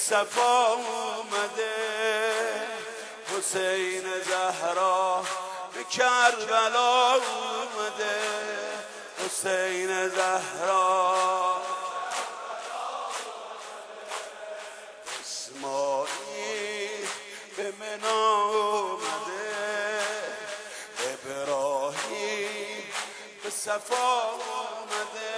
صفا اومده، حسین زهرا به کربلا اومده، حسین زهرا اسماعیل به منا اومده، ابراهیم به صفا اومده،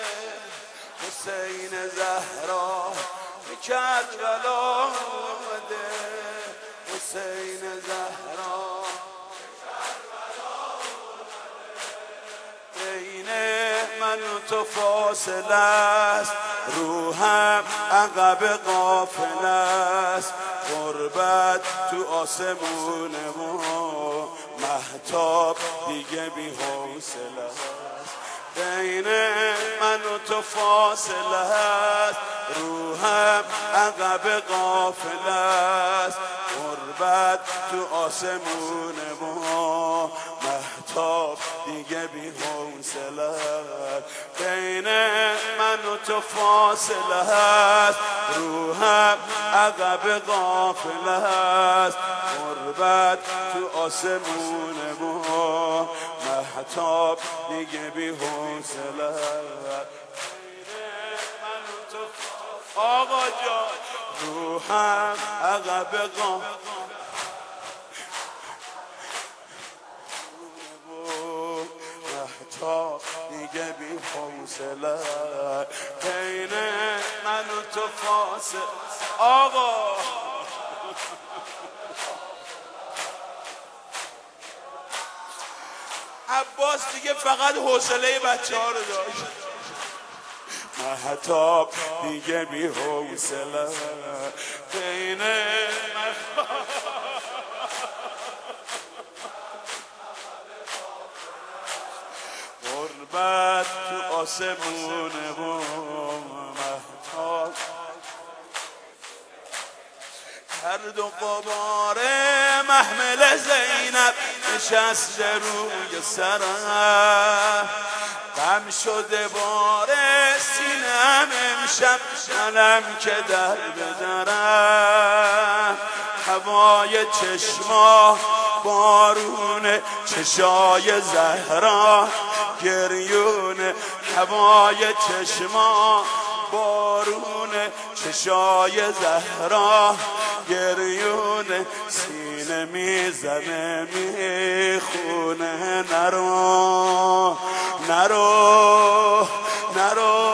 حسین زهرا به کربلا اومده، حسین زهرا بین من و تو فاصله است، روحم عقب قافله است، غربت تو آسمونه و مهتاب دیگه بی حوصله است. بین من و تو فاصله است، روحم عقب قافله است، غربت تو آسمونه و مهتاب دیگه بی حوصله است. بین من و تو فاصله است، روحم عقب قافله است، غربت تو آسمونه و مهتاب دیگه بی حوصله است. آقا جان روحم عقب قافله مهتاب دیگه بی حوصله، بین من و تو فاصله. آقا عباس دیگه فقط حوصله بچه ها رو داشت، مهتاب دیگه بی حوصله، بین غربت تو آسمونه و مهتاب گرد و غبار محمل زینب نشسته روی سرم، غم شده بار سینم امشب منم که در بدرم، هوای چشما بارون چشای زهرا گریون، هوای چشما بارون چشای زهرا گریون، سینه میزنه میخونه نرو نرو نرو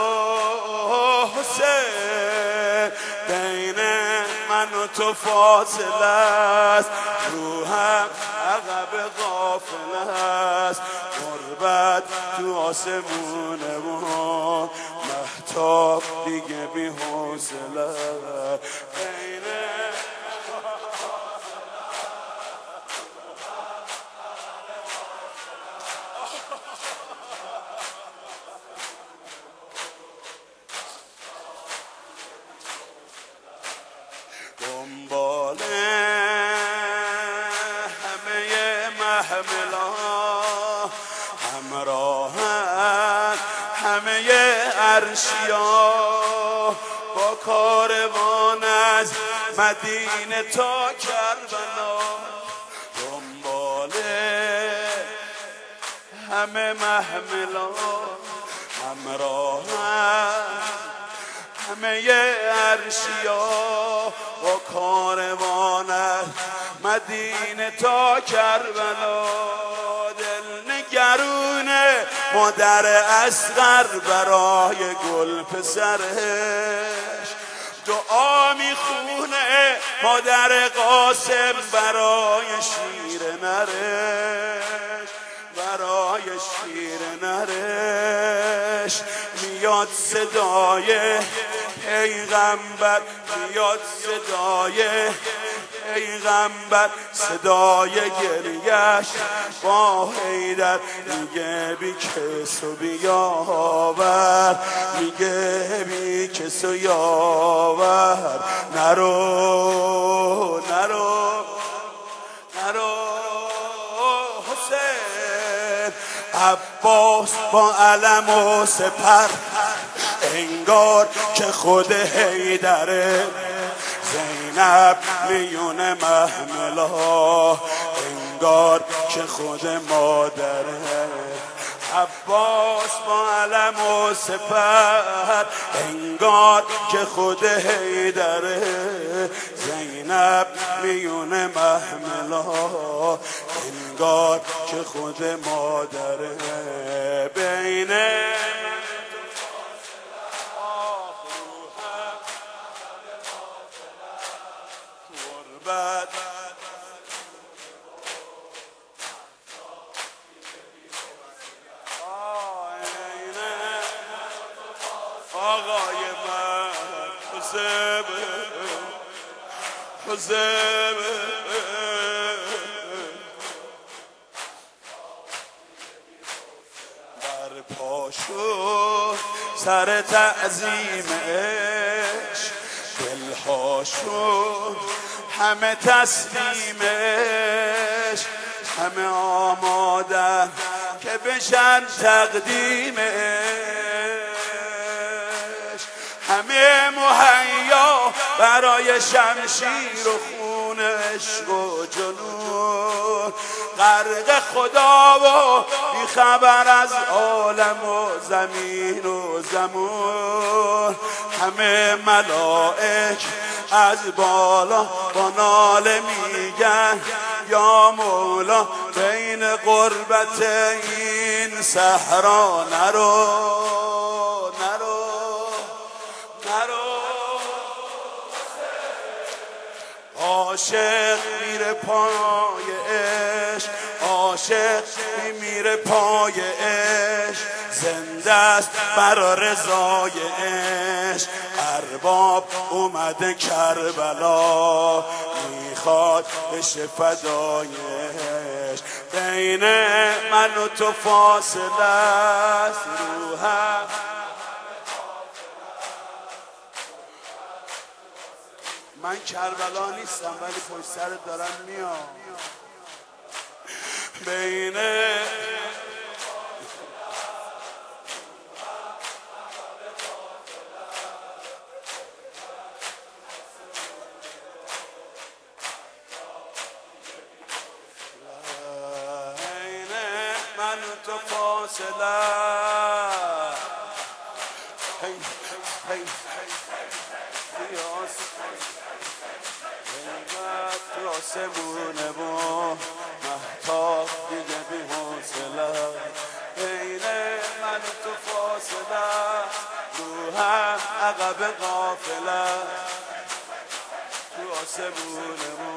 حسین، بین من و تو فاصله است، روحم عقب قافله است، غربت تو آسمونه و مهتاب دیگه بی حوصله، بین دنبال همه محملا همراهن همه عرشیا، با کاروان از مدینه تا کربلا، دنبال همه محملا همراهن همه عرشیا، با کاروان از مدینه تا کربلا، دل نگرونه مادر اصغر برای گل پسرش، دعا میخونه مادر قاسم برای شیر نرش، برای شیر نرش، میاد صدای پیغمبر، میاد صدای پیغمبر، صدای گریش با حیدر میگه بی کس و بیاور، میگه بی کس و یاور، نرو نرو نرو حسین. عباس با علم و سپر انگار که خود حیدره، زینب میون محملا انگار که خود مادره، عباس با علم و سپر انگار که خود حیدره، زینب میون محملا انگار که خود مادره. بین غربت آقای من حسین بر پاشو سر تعظیمش، دلهاشون همه تسلیمش، همه آمادن که بشن تقدیمش، همه مهیا برای شمشیر و خون عشق و جنون، غرق خدا و بیخبر از عالم و زمین و زمان، همه ملائک از بالا با ناله میگن یا مولا بین غربت این صحرا نرو نرو نرو. عاشق میره پای عشق، عاشق میره پای عشق، زنده است برا رضای عشق، ارباب اومده کربلا میخواد بشه فدایش. بین من و تو فاصله است روحم، من کربلا نیستم ولی پشت سرت دارم میام. بین من و تو فاصله تو آسمونه و مهتاب دیگه بی حوصله، بین من و تو فاصله، روحم عقب غافله، تو آسمونه و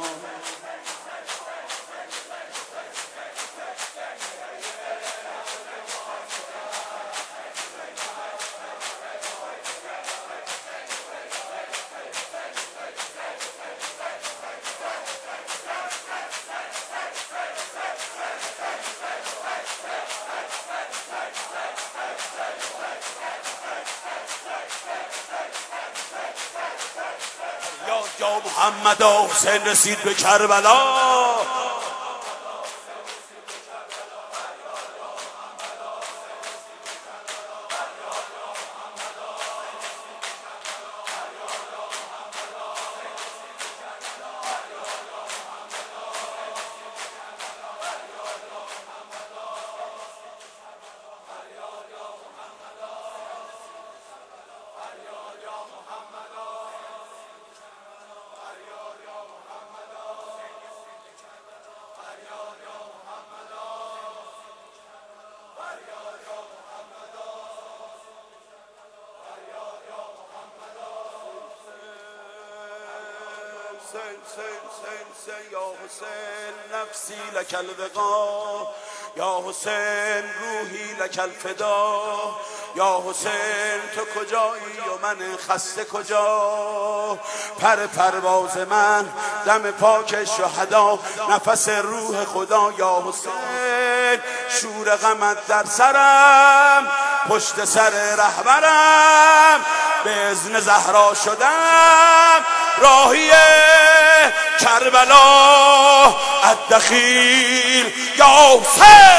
یا محمد حسین رسید به کربلا، یا حسین نفسی لک الوقا، یا حسین روحی لک الفدا، یا حسین تو کجایی و من خسته کجا، پرواز من دم پاک شهدا، نفس روح خدا. یا حسین شور غمت در سرم، پشت سر رهبرم، به اذن زهرا شدم راهی کربلا الدخیل. یا حسین